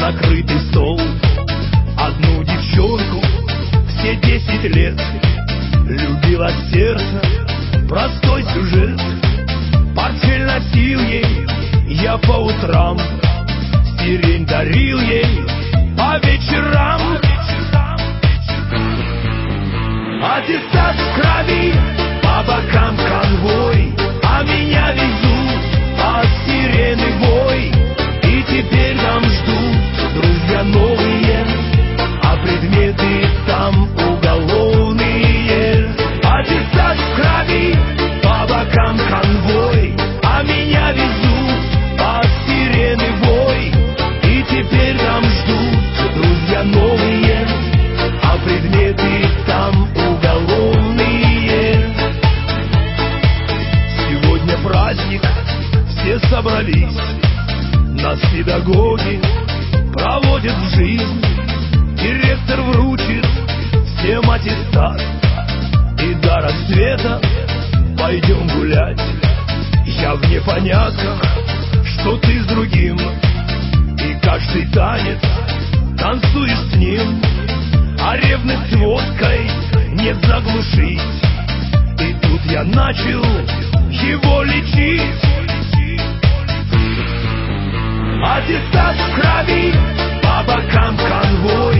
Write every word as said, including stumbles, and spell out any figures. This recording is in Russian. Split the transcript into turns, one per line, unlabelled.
накрытый стол. Одну девчонку все десять лет любила сердце, простой сюжет. Портфель носил ей я по утрам, сирень дарил ей по вечерам. Аттестат в крови, по бокам конвой, а меня везут под сирены вой. И теперь там ждут друзья новые, а предметы там уголовные. Аттестат в крови, по бокам конвой, а меня везут под сирены вой. И теперь там ждут друзья новые, а предметы там уголовные. Сегодня праздник, все собрались, нас педагоги проводят в жизнь. Директор вручит всем аттестат, и до рассвета пойдем гулять. Я в непонятках, что ты с другим, и каждый танец танцуешь с ним. А ревность водкой не заглушить, и тут я начал его лечить. Аттестат в крови, по бокам конвой,